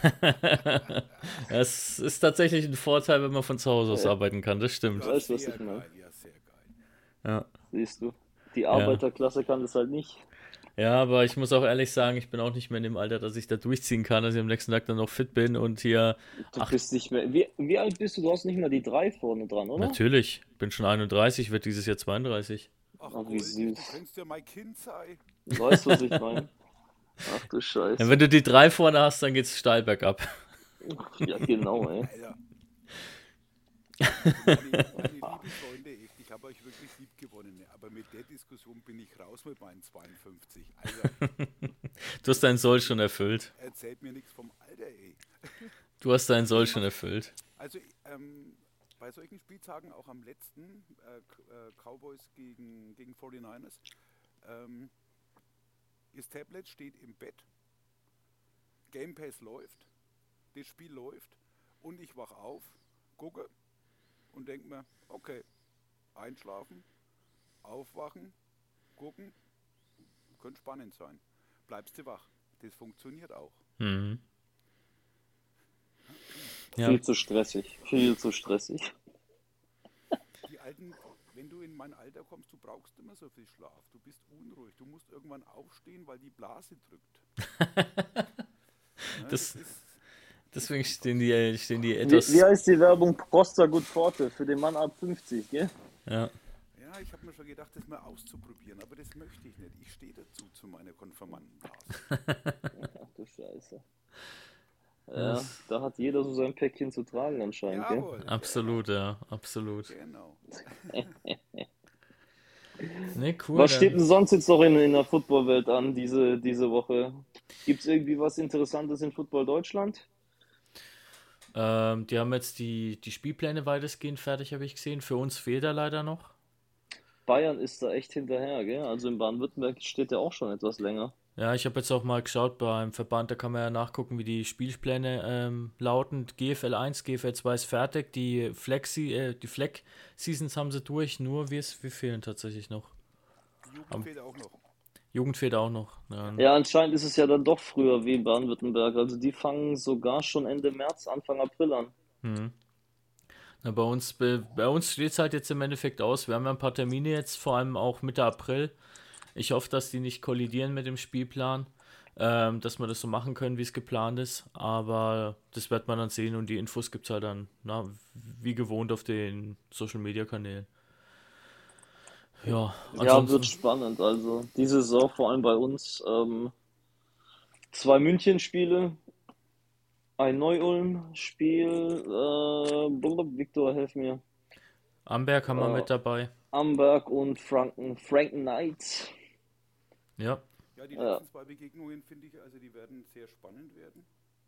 Es ist tatsächlich ein Vorteil, wenn man von zu Hause aus Ja. arbeiten kann, das stimmt. Ja. Weißt du, was sehr ich meine? geil, ja, sehr geil. Ja. Siehst du. Die Arbeiterklasse kann das halt nicht. Ja, aber ich muss auch ehrlich sagen, ich bin auch nicht mehr in dem Alter, dass ich da durchziehen kann, dass ich am nächsten Tag dann noch fit bin und hier. Du Ach, bist nicht mehr. Wie, wie alt bist du? Du hast nicht mal die drei vorne dran, oder? natürlich, bin schon einunddreißig, wird dieses Jahr zweiunddreißig. Ach, Ach, wie Goldie, süß. du könntest ja mein Kind sein. Weißt du, was ich meine? Ach du Ja, Scheiße. wenn du die drei vorne hast, dann geht's steil bergab. Ja, genau, ey. Alter. Meine, meine lieben Freunde, echt, ich habe euch wirklich lieb gewonnen. Aber mit der Diskussion bin ich raus mit meinen zweiundfünfzig. Also, Du hast deinen Soll schon erfüllt. erzählt mir nichts vom Alter, ey. Du hast deinen Soll schon erfüllt. Also, ähm, bei solchen Spieltagen, auch am letzten, äh, K- äh, Cowboys gegen, gegen forty-niners, ähm, das Tablet steht im Bett, Game Pass läuft, das Spiel läuft und ich wach auf, gucke und denke mir, okay, einschlafen, aufwachen, gucken, könnte spannend sein. Bleibst du wach. Das funktioniert auch. Mhm. Ja, Viel zu stressig. Viel zu stressig. Die alten, wenn du in mein Alter kommst, du brauchst immer so viel Schlaf. Du bist unruhig. Du musst irgendwann aufstehen, weil die Blase drückt. Ne, Das- ist, deswegen stehen die, stehen die Wie, etwas. wie heißt die Werbung? Prosta Good Forte für den Mann ab fünfzig, gell? Ja. ja, ich habe mir schon gedacht, das mal auszuprobieren, aber das möchte ich nicht. Ich stehe dazu zu meiner Konfirmandenblase. Ach du Scheiße. Ja, da hat jeder so sein Päckchen zu tragen anscheinend, gell? Jawohl. Absolut, ja, absolut. Genau. Ne, cool. Was steht dann- denn sonst jetzt noch in, in der Footballwelt an diese, diese Woche? Gibt es irgendwie was Interessantes in Football Deutschland? Ähm, die haben jetzt die, die Spielpläne weitestgehend fertig, habe ich gesehen. Für uns fehlt er leider noch. Bayern ist da echt hinterher, gell? Also in Baden-Württemberg steht der auch schon etwas länger. Ja, ich habe jetzt auch mal geschaut beim Verband, da kann man ja nachgucken, wie die Spielpläne ähm, lauten. G F L eins, G F L zwei ist fertig, die Flexi, äh, die Fleck-Seasons haben sie durch, nur wir, wir fehlen tatsächlich noch. Jugend fehlt auch noch. Jugend fehlt auch noch. Ja, Ja, anscheinend ist es ja dann doch früher wie in Baden-Württemberg. Also die fangen sogar schon Ende März, Anfang April an. Mhm. Na, bei uns, bei, bei uns steht es halt jetzt im Endeffekt aus. Wir haben ja ein paar Termine jetzt, vor allem auch Mitte April. Ich hoffe, dass die nicht kollidieren mit dem Spielplan, ähm, dass wir das so machen können, wie es geplant ist. Aber das wird man dann sehen und die Infos gibt es halt dann, na, wie gewohnt auf den Social Media Kanälen. Ja, Ja, ansonsten. wird spannend. Also diese Saison vor allem bei uns. Ähm, zwei München-Spiele, ein Neu-Ulm-Spiel. Äh, blub, Viktor, helf mir. Amberg haben wir Äh, mit dabei. Amberg und Franken. Franken Knights. Ja. Ja, die Ja. letzten zwei Begegnungen finde ich, also die werden sehr spannend werden.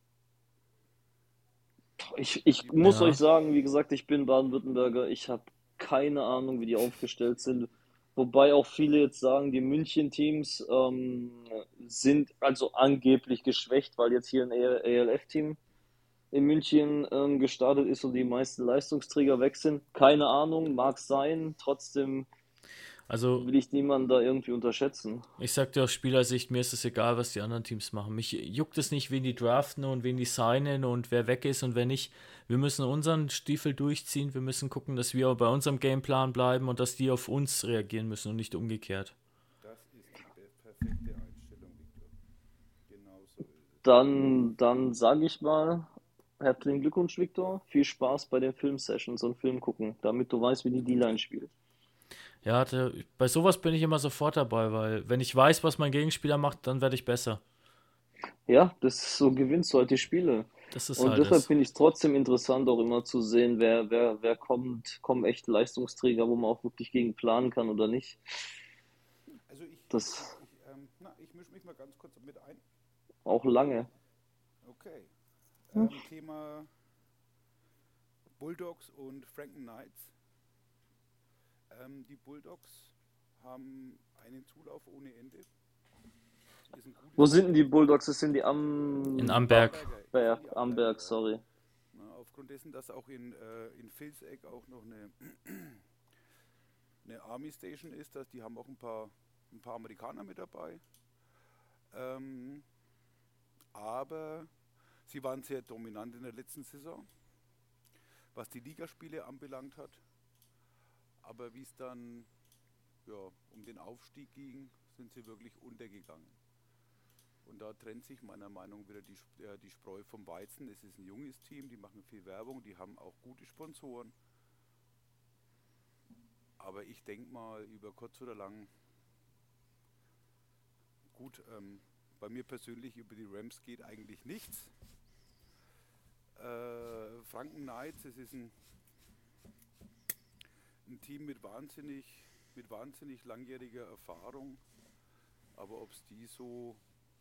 Ich, ich muss Ja. euch sagen, wie gesagt, ich bin Baden-Württemberger. Ich habe keine Ahnung, wie die aufgestellt sind. Wobei auch viele jetzt sagen, die München-Teams ähm, sind also angeblich geschwächt, weil jetzt hier ein A L F-Team in München ähm, gestartet ist und die meisten Leistungsträger weg sind. Keine Ahnung, mag sein. Trotzdem Also, will ich niemanden da irgendwie unterschätzen. ich sag dir aus Spielersicht, mir ist es egal, was die anderen Teams machen. Mich juckt es nicht, wen die draften und wen die signen und wer weg ist und wer nicht. Wir müssen unseren Stiefel durchziehen. Wir müssen gucken, dass wir bei unserem Gameplan bleiben und dass die auf uns reagieren müssen und nicht umgekehrt. Das ist die be- perfekte Einstellung, Viktor. Genau so ist es. Dann, dann sage ich mal, herzlichen Glückwunsch, Viktor. Viel Spaß bei den Filmsessions und Film gucken, damit du weißt, wie die D-Line spielt. Ja, da, bei sowas bin ich immer sofort dabei, weil wenn ich weiß, was mein Gegenspieler macht, dann werde ich besser. Ja, das ist so, gewinnst du halt die Spiele. Das ist Und halt deshalb das. finde ich es trotzdem interessant, auch immer zu sehen, wer, wer, wer kommt, kommen echte Leistungsträger, wo man auch wirklich gegen planen kann oder nicht. Also ich, Das ich, ich, ähm, na, ich mische mich mal ganz kurz mit ein. auch lange. Okay. Ähm, Thema Bulldogs und Franken Knights. Ähm, die Bulldogs haben einen Zulauf ohne Ende. Ist ein gutes Wo sind denn die Team. Bulldogs? Das sind die am In Amberg. Amberger, das sind Berg, die Amberg, Amberger, ja. sorry. Na, aufgrund dessen, dass auch in, äh, in Vilseck auch noch eine, eine Army Station ist, dass die haben auch ein paar, ein paar Amerikaner mit dabei. Ähm, aber sie waren sehr dominant in der letzten Saison, was die Ligaspiele anbelangt hat. Aber wie es dann ja, um den Aufstieg ging, sind sie wirklich untergegangen. Und da trennt sich meiner Meinung nach wieder die, äh, die Spreu vom Weizen. Es ist ein junges Team, die machen viel Werbung, die haben auch gute Sponsoren. Aber ich denke mal, über kurz oder lang, gut, ähm, bei mir persönlich über die Rams geht eigentlich nichts. Äh, Franken Knights, es ist ein, ein Team mit wahnsinnig, mit wahnsinnig langjähriger Erfahrung. Aber ob es die so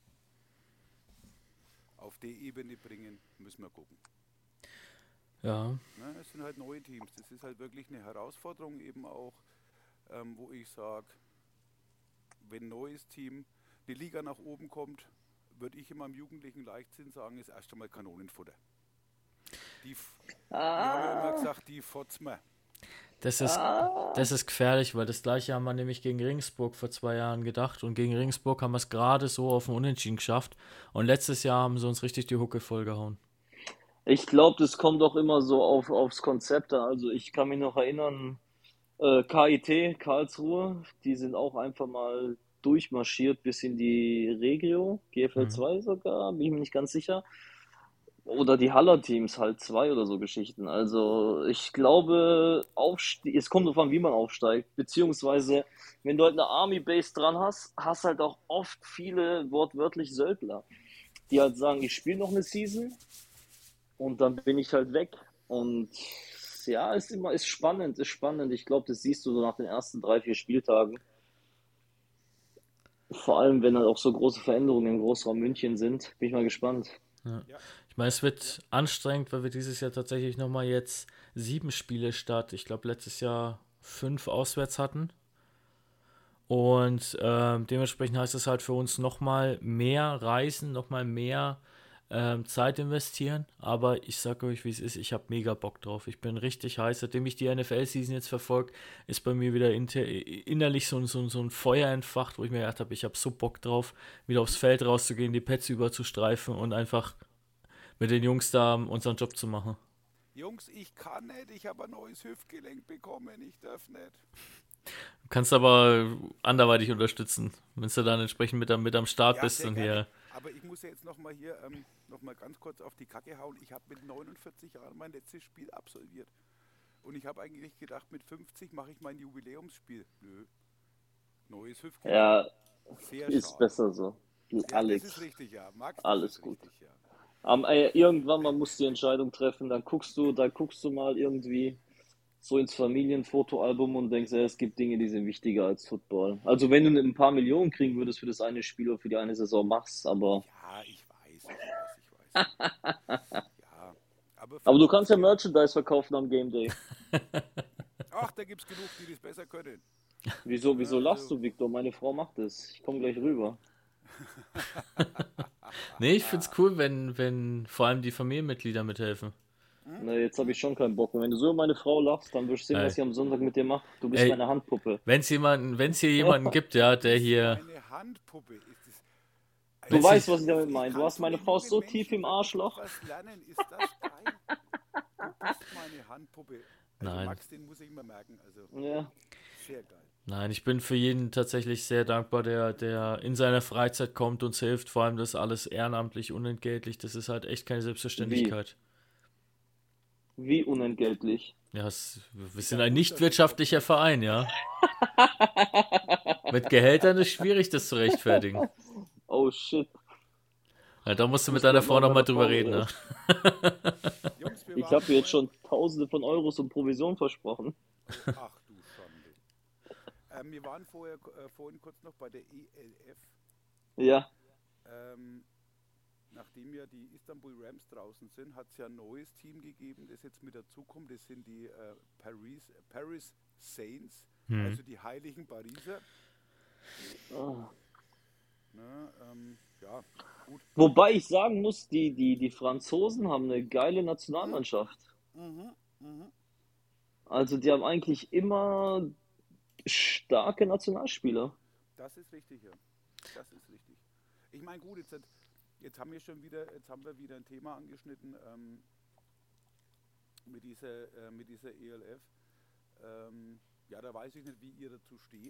auf die Ebene bringen, müssen wir gucken. Ja. Ne, es sind halt neue Teams. Das ist halt wirklich eine Herausforderung eben auch, ähm, wo ich sage, wenn ein neues Team die Liga nach oben kommt, würde ich in meinem jugendlichen Leichtsinn sagen, ist erst einmal Kanonenfutter. Die, f- die haben ja immer gesagt, die fotzen wir. Das ist, das ist gefährlich, weil das gleiche haben wir nämlich gegen Regensburg vor zwei Jahren gedacht und gegen Regensburg haben wir es gerade so auf den Unentschieden geschafft und letztes Jahr haben sie uns richtig die Hucke vollgehauen. Ich glaube, das kommt auch immer so auf, aufs Konzept an. Also ich kann mich noch erinnern, äh, K I T, Karlsruhe, die sind auch einfach mal durchmarschiert bis in die Regio, G F L zwei sogar, bin ich mir nicht ganz sicher. Oder die Haller-Teams halt zwei oder so Geschichten. Also ich glaube, Aufstieg, es kommt darauf an, wie man aufsteigt. Beziehungsweise, wenn du halt eine Army-Base dran hast, hast halt auch oft viele wortwörtlich Söldner, die halt sagen, ich spiele noch eine Season und dann bin ich halt weg. Und ja, ist immer, ist spannend, ist spannend. Ich glaube, das siehst du so nach den ersten drei, vier Spieltagen. Vor allem, wenn halt auch so große Veränderungen im Großraum München sind. Bin ich mal gespannt. Ja, Ich meine, es wird anstrengend, weil wir dieses Jahr tatsächlich nochmal jetzt sieben Spiele statt, ich glaube letztes Jahr fünf auswärts hatten. Und ähm, dementsprechend heißt es halt für uns nochmal mehr reisen, nochmal mehr ähm, Zeit investieren. Aber ich sage euch, wie es ist, ich habe mega Bock drauf. Ich bin richtig heiß. Seitdem ich die N F L-Season jetzt verfolge, ist bei mir wieder inter innerlich so, so, so ein Feuer entfacht, wo ich mir gedacht habe, ich habe so Bock drauf, wieder aufs Feld rauszugehen, die Pets überzustreifen und einfach mit den Jungs da unseren Job zu machen. Jungs, ich kann nicht, ich habe ein neues Hüftgelenk bekommen, ich darf nicht. Du kannst aber anderweitig unterstützen, wenn du dann entsprechend mit, am- mit am Start Ja, bist sehr und gerne. hier. Aber ich muss ja jetzt nochmal hier ähm, noch mal ganz kurz auf die Kacke hauen. Ich habe mit neunundvierzig Jahren mein letztes Spiel absolviert. Und ich habe eigentlich gedacht, mit fünfzig mache ich mein Jubiläumsspiel. Nö. Neues Hüftgelenk. Ja, Sehr ist schade. besser so. Du, Ja, Alex. das ist richtig, ja. Max, das Alles ist gut. richtig, ja. Am, äh, irgendwann mal musst du die Entscheidung treffen, dann guckst du, dann guckst du mal irgendwie so ins Familienfotoalbum und denkst, ja, es gibt Dinge, die sind wichtiger als Football. Also wenn du ein paar Millionen kriegen würdest für das eine Spiel oder für die eine Saison, machst, aber, Ja, ich weiß, ich weiß, ich weiß. Ja, aber, aber du kannst ja für- Merchandise verkaufen am Game Day. Ach, da gibt es genug, die das besser können. Wieso, wieso Ja, lachst also- du, Victor? Meine Frau macht es. Ich komme gleich rüber. Nee, ich find's cool, wenn, wenn vor allem die Familienmitglieder mithelfen. Na, jetzt habe ich schon keinen Bock mehr. Wenn du so über meine Frau lachst, dann wirst du sehen, Ey. was ich am Sonntag mit dir mache. Du bist Ey. meine Handpuppe. Wenn's jemanden, wenn's hier jemanden gibt, ja, der hier. Eine Handpuppe ist es. Du Wenn weißt, sie- was ich damit Ich meine. Du kann hast so meine mit Frau jungen so tief Menschen im wirklich Arschloch. Was lernen, ist das geil. Du bist meine Handpuppe. Also Nein. Max, den muss ich immer merken. Also Ja. sehr geil. Nein, ich bin für jeden tatsächlich sehr dankbar, der, der in seiner Freizeit kommt, uns hilft. Vor allem das alles ehrenamtlich, unentgeltlich. Das ist halt echt keine Selbstverständlichkeit. Wie unentgeltlich. Ja, es, wir sind ein nicht wirtschaftlicher Verein, ja. Mit Gehältern ist schwierig, das zu rechtfertigen. Oh shit. Ja, da musst du mit Muss deiner man Frau mal nochmal mit der drüber Frau reden, reden. ne? Jungs, wir Ich waren habe dir jetzt vorher- schon Tausende von Euros und Provision versprochen. Ach du Schande. Ähm, wir waren vorher, äh, vorhin kurz noch bei der E L F. Ja. Ähm, nachdem ja die Istanbul Rams draußen sind, hat es ja ein neues Team gegeben, das jetzt mit dazukommt. Das sind die äh, Paris, Paris Saints, Hm. also die heiligen Pariser. Ah. Ne, ähm, ja, gut. Wobei ich sagen muss, die, die, die Franzosen haben eine geile Nationalmannschaft. Mhm, mhm. Also die haben eigentlich immer starke Nationalspieler. Das ist richtig, ja. Das ist richtig. Ich meine, gut, jetzt, jetzt haben wir schon wieder, jetzt haben wir wieder ein Thema angeschnitten ähm, mit dieser, äh, mit dieser E L F. Ähm, ja, da weiß ich nicht, wie ihr dazu steht.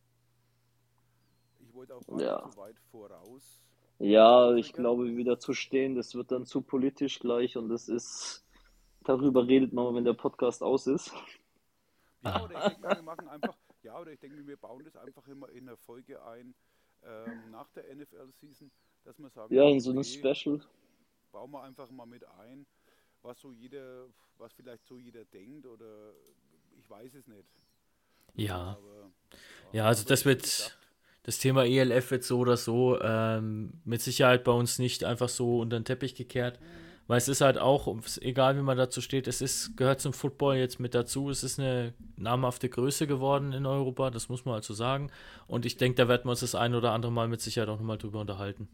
Ich wollte auch gar Ja. nicht so weit voraus. Ja, ich glaube, wieder zu stehen, das wird dann zu politisch gleich und das ist, darüber redet man, wenn der Podcast aus ist. Ja, oder ich denke, wir machen einfach, ja, oder ich denke, wir bauen das einfach immer in der Folge ein, ähm, nach der N F L-Season, dass wir sagen, Ja, in so einem okay, Special. bauen wir einfach mal mit ein, was so jeder, was vielleicht so jeder denkt oder ich weiß es nicht. Ja. Aber, Ja, also aber das wie wird, gesagt, das Thema E L F wird so oder so ähm, mit Sicherheit bei uns nicht einfach so unter den Teppich gekehrt, weil es ist halt auch, egal wie man dazu steht, es ist, gehört zum Football jetzt mit dazu, es ist eine namhafte Größe geworden in Europa, das muss man also sagen, und ich denke, da werden wir uns das ein oder andere Mal mit Sicherheit auch nochmal drüber unterhalten.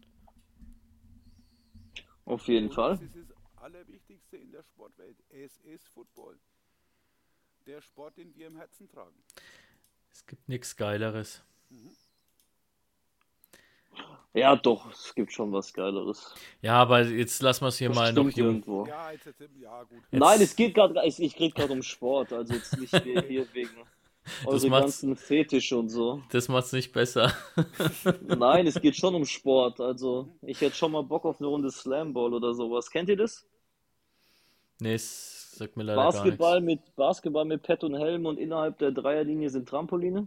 Auf jeden und Fall. das ist das Allerwichtigste in der Sportwelt. Es ist Football. Der Sport, den wir im Herzen tragen. Es gibt nichts Geileres. Ja, doch, es gibt schon was Geileres. Ja, aber jetzt lassen wir es hier Das mal noch stimmt jung. irgendwo. Ja, jetzt, jetzt, ja gut. Jetzt- Nein, es geht gerade, ich, ich rede gerade um Sport, also jetzt nicht wir hier wegen eure macht's- ganzen Fetische und so. Das macht's nicht besser. Nein, es geht schon um Sport. Also ich hätte schon mal Bock auf eine Runde Slamball oder sowas. Kennt ihr das? Nee, es sagt mir leider Basketball gar nichts. mit Basketball mit Pad und Helm und innerhalb der Dreierlinie sind Trampoline.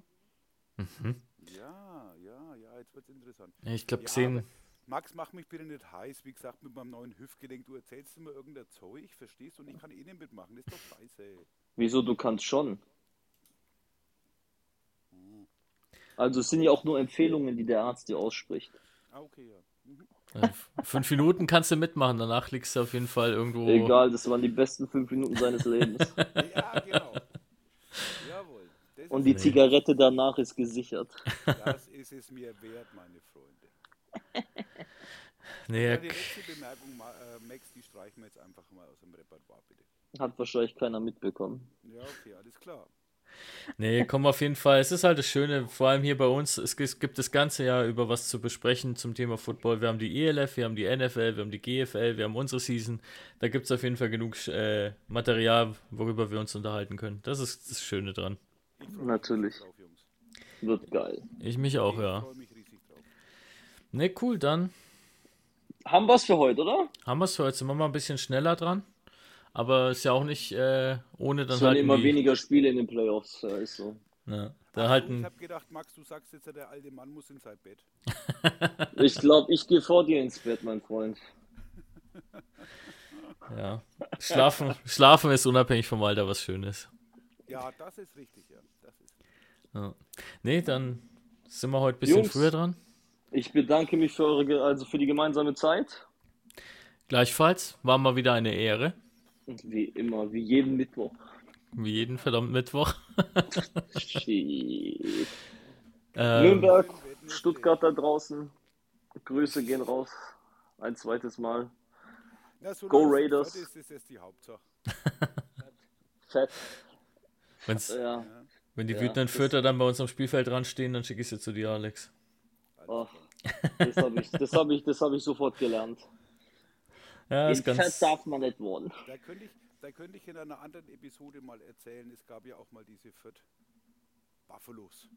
Ja, ja, ja, jetzt wird's interessant. Ich glaube, Ja, gesehen. aber Max, mach mich bitte nicht heiß. Wie gesagt, mit meinem neuen Hüftgelenk, du erzählst immer irgendein Zeug, verstehst du? Und ich kann eh nicht mitmachen. Das ist doch scheiße. Wieso, du kannst schon. Also es sind ja auch nur Empfehlungen, die der Arzt dir ausspricht. Ah, okay, ja. Mhm. Äh, fünf Minuten kannst du mitmachen, danach liegst du auf jeden Fall irgendwo. Egal, das waren die besten fünf Minuten seines Lebens. Ja, genau. Jawohl. Das, Und die ist, Zigarette danach ist gesichert. das ist es mir wert, meine Freunde. Nee, Ja, die letzte Bemerkung, Ma- äh, Max, die streichen wir jetzt einfach mal aus dem Repertoire, bitte. Hat wahrscheinlich keiner mitbekommen. Ja, okay, alles klar. nee, komm auf jeden Fall. Es ist halt das Schöne, vor allem hier bei uns, es gi- gibt das ganze Jahr über was zu besprechen zum Thema Football. Wir haben die E L F, wir haben die N F L, wir haben die G F L, wir haben unsere Season. Da gibt es auf jeden Fall genug äh, Material, worüber wir uns unterhalten können. Das ist das Schöne dran. Ich freue mich Natürlich. riesig drauf, Jungs. Wird geil. Ich mich auch, Ich ja. freue mich riesig drauf. Ne, cool, dann Haben wir's für heute, oder? haben wir es für heute. Sind wir mal ein bisschen schneller dran. Aber ist ja auch nicht äh, ohne dann Es werden halt immer die- weniger Spiele in den Playoffs, ja, ist so. Ja, da Ach, halten. Ich habe gedacht, Max, du sagst jetzt, der alte Mann muss in sein Bett. Ich glaube, ich gehe vor dir ins Bett, mein Freund. Ja. Schlafen, Schlafen ist unabhängig vom Alter was Schönes. Ja, das ist richtig, ja. Das ist richtig. Ja. Nee, dann sind wir heute ein bisschen Jungs. früher dran. Ich bedanke mich für eure, ge- also für die gemeinsame Zeit. Gleichfalls war mal wieder eine Ehre. Und wie immer, wie jeden Mittwoch. Wie jeden verdammten Mittwoch. Shit. Ähm, Nürnberg, Stuttgart da draußen. Grüße gehen raus. Ein zweites Mal. Na, so Go lange es Raiders. Ist, ist das die Hauptsache. Fett. wenn's, Ja. wenn die Ja, wütenden das- Fürther dann bei uns am Spielfeld dran stehen, dann schicke ich sie zu dir, Alex. Ach, das habe ich, das hab ich, das hab ich sofort gelernt. Ja, In ist ganz. Fett darf man nicht wohnen. Da könnte ich, da könnte ich in einer anderen Episode mal erzählen, es gab ja auch mal diese Fürth Buffalos.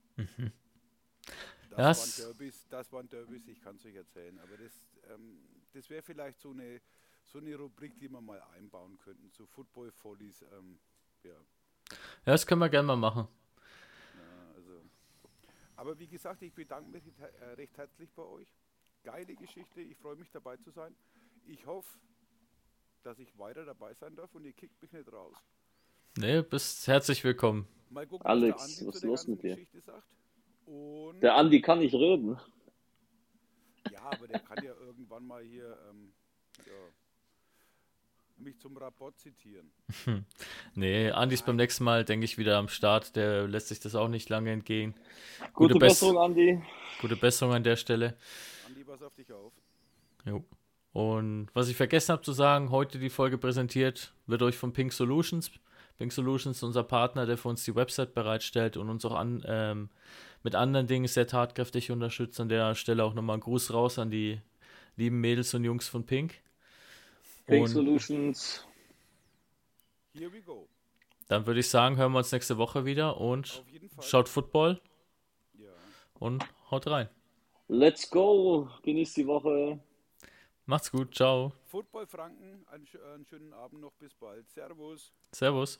Das, Ja, es- waren Derbys, das waren Derbys, ich kann es euch erzählen. Aber das, ähm, das wäre vielleicht so eine, so eine Rubrik, die wir mal einbauen könnten. So Football-Follies. Ähm, ja, Ja, das können wir gerne mal machen. ja, also. Aber wie gesagt, ich bedanke mich äh, recht herzlich bei euch. Geile Geschichte, ich freue mich dabei zu sein. Ich hoffe, dass ich weiter dabei sein darf und ihr kickt mich nicht raus. Nee, bist herzlich willkommen. Mal gucken, Alex, was der Andi was zu ist der los ganzen mit dir? Geschichte sagt. Und Der Andi kann nicht reden. ja, aber der kann ja irgendwann mal hier ähm, ja, mich zum Rapport zitieren. Nee, Andi ist beim nächsten Mal, denke ich, wieder am Start. Der lässt sich das auch nicht lange entgehen. Gute, Gute Bess- Besserung, Andi. Gute Besserung an der Stelle. Andi, pass auf dich auf. Jo. Und was ich vergessen habe zu sagen, heute die Folge präsentiert, wird euch von Pink Solutions. Pink Solutions ist unser Partner, der für uns die Website bereitstellt und uns auch an, ähm, mit anderen Dingen sehr tatkräftig unterstützt. An der Stelle auch nochmal einen Gruß raus an die lieben Mädels und Jungs von Pink. Pink Und Solutions. Here we go. dann würde ich sagen, hören wir uns nächste Woche wieder und Auf jeden Fall. schaut Football Ja. und haut rein. Let's go. Genießt die Woche. Macht's gut, ciao, Football Franken, einen, schö- einen schönen Abend noch, bis bald. Servus. servus.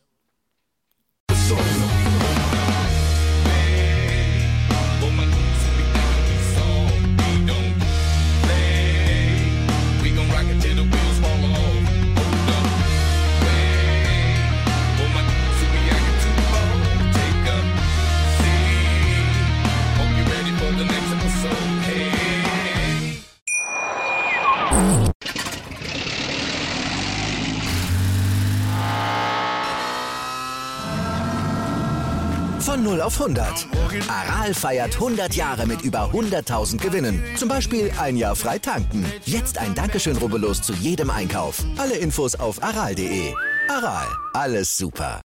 Von null auf hundert. Aral feiert hundert Jahre mit über hunderttausend Gewinnen. Zum Beispiel ein Jahr frei tanken. Jetzt ein Dankeschön, rubbellos zu jedem Einkauf. Alle Infos auf aral punkt de. Aral, alles super.